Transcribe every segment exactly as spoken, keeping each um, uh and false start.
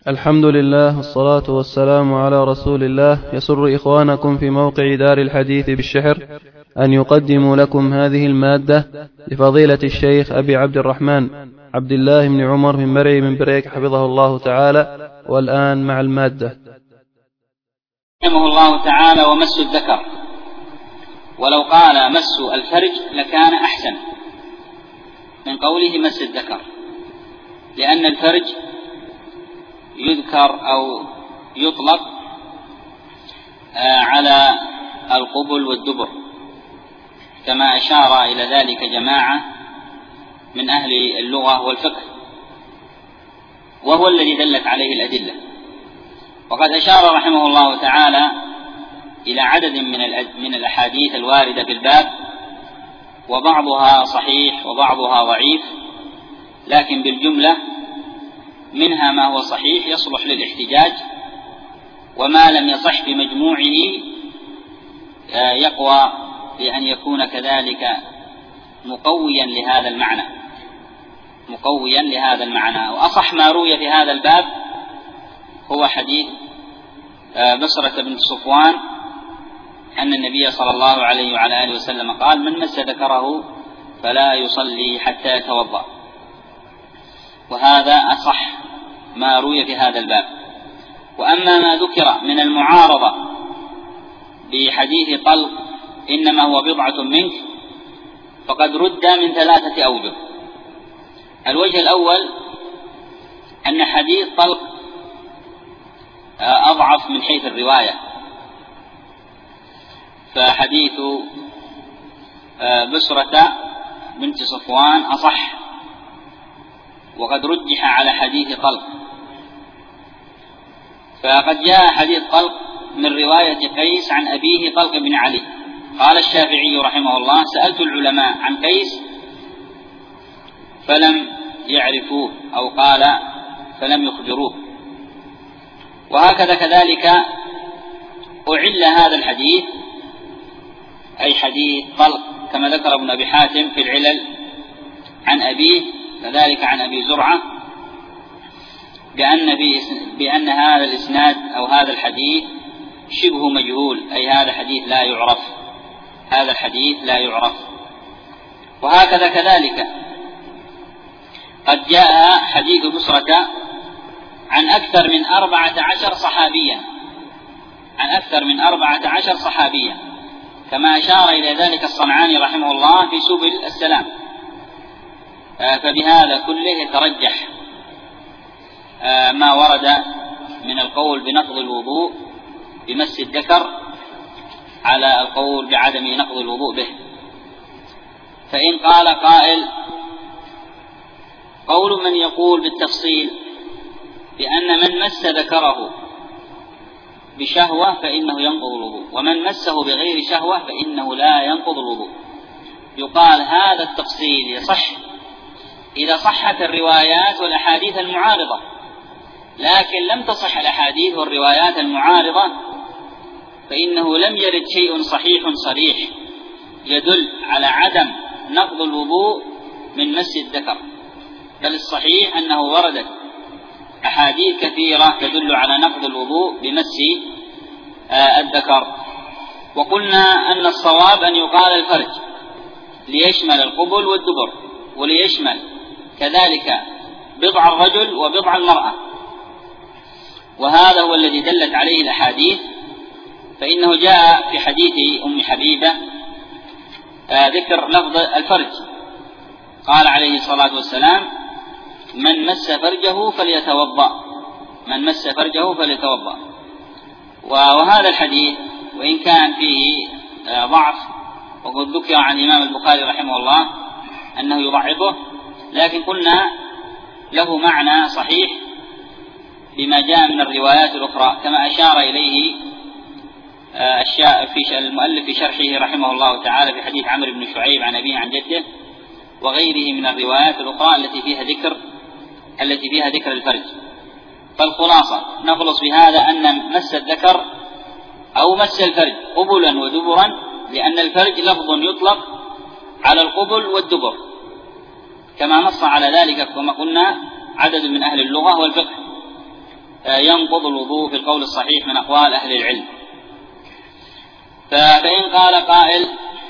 الحمد لله والصلاة والسلام على رسول الله. يسر إخوانكم في موقع دار الحديث بالشحر أن يقدموا لكم هذه المادة لفضيلة الشيخ أبي عبد الرحمن عبد الله بن عمر بن مرعي من بريك حفظه الله تعالى. والآن مع المادة. رحمه الله تعالى: ومس الذكر. ولو قال مس الفرج لكان أحسن من قوله مس الذكر، لأن الفرج يذكر أو يطلق على القبل والدبر، كما أشار إلى ذلك جماعة من أهل اللغة والفقه، وهو الذي دلت عليه الأدلة. وقد أشار رحمه الله تعالى إلى عدد من من الأحاديث الواردة في الباب، وبعضها صحيح وبعضها ضعيف، لكن بالجملة منها ما هو صحيح يصلح للاحتجاج، وما لم يصح بمجموعه يقوى بأن يكون كذلك مقويا لهذا المعنى مقويا لهذا المعنى وأصح ما روي في هذا الباب هو حديث بصرة بن صفوان أن النبي صلى الله عليه وعلى آله وسلم قال: من مس ذكره فلا يصلي حتى يتوضأ. وهذا أصح ما روي في هذا الباب. وأما ما ذكر من المعارضة بحديث طلق إنما هو بضعة منك فقد رد من ثلاثة أوجه. الوجه الأول أن حديث طلق أضعف من حيث الرواية، فحديث بصرة بنت صفوان أصح، وقد رجح على حديث طلق. فقد جاء حديث طلق من رواية قيس عن أبيه طلق بن علي. قال الشافعي رحمه الله: سألت العلماء عن قيس فلم يعرفوه، أو قال فلم يخبروه. وهكذا كذلك أعل هذا الحديث، أي حديث طلق، كما ذكر ابن أبي حاتم في العلل عن أبيه، كذلك عن أبي زرعة، بأن, بأن هذا الإسناد أو هذا الحديث شبه مجهول، أي هذا الحديث لا يعرف هذا الحديث لا يعرف. وهكذا كذلك قد جاء حديث بصرة عن أكثر من أربعة عشر صحابيا عن أكثر من أربعة عشر صحابيا كما أشار إلى ذلك الصنعاني رحمه الله في سبل السلام. فبهذا كله يترجح ما ورد من القول بنقض الوضوء بمس الذكر على القول بعدم نقض الوضوء به. فإن قال قائل: قول من يقول بالتفصيل بأن من مس ذكره بشهوة فإنه ينقض الوضوء، ومن مسه بغير شهوة فإنه لا ينقض الوضوء، يقال هذا التفصيل يصح إذا صحت الروايات والأحاديث المعارضة، لكن لم تصح الأحاديث والروايات المعارضة فإنه لم يرد شيء صحيح صريح يدل على عدم نقض الوضوء من مس الذكر، بل الصحيح أنه وردت أحاديث كثيرة تدل على نقض الوضوء بمس الذكر. وقلنا أن الصواب أن يقال الفرج ليشمل القبل والدبر، وليشمل كذلك بضع الرجل وبضع المرأة، وهذا هو الذي دلت عليه الأحاديث. فإنه جاء في حديث أم حبيبة ذكر لفظ الفرج، قال عليه الصلاة والسلام: من مس فرجه فليتوضأ من مس فرجه فليتوضأ. وهذا الحديث وإن كان فيه ضعف، وقد ذكر عن الإمام البخاري رحمه الله أنه يضعفه، لكن قلنا له معنى صحيح بما جاء من الروايات الأخرى، كما أشار إليه في المؤلف في شرحه رحمه الله تعالى في حديث عمرو بن شعيب عن أبيه عن جده وغيره من الروايات الأخرى التي فيها ذكر التي فيها ذكر الفرج. فالخلاصة نخلص بهذا أن مس الذكر أو مس الفرج قبلا ودبرا، لأن الفرج لفظ يطلق على القبل والدبر، كما نص على ذلك كما قلنا عدد من أهل اللغة والفقه. ينقض الوضوء في القول الصحيح من أقوال أهل العلم. فإن قال قائل: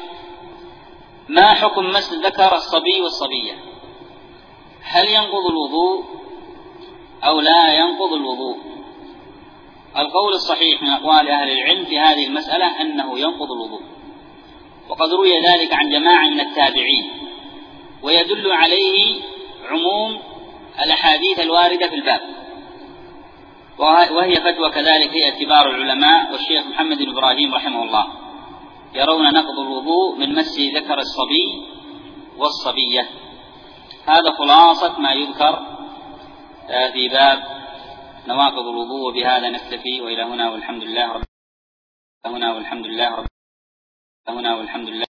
ما حكم مس ذكر الصبي والصبية؟ هل ينقض الوضوء أو لا ينقض الوضوء؟ القول الصحيح من أقوال أهل العلم في هذه المسألة أنه ينقض الوضوء، وقد روي ذلك عن جماعة من التابعين، ويدل عليه عموم الأحاديث الواردة في الباب، وهي فتوى كذلك هي كبار العلماء والشيخ محمد بن إبراهيم رحمه الله، يرون نقض الوضوء من مس ذكر الصبي والصبية. هذا خلاصة ما يذكر في باب نواقض الوضوء، وبهذا نكتفي، وإلى هنا والحمد لله رب هنا والحمد لله رب هنا والحمد لله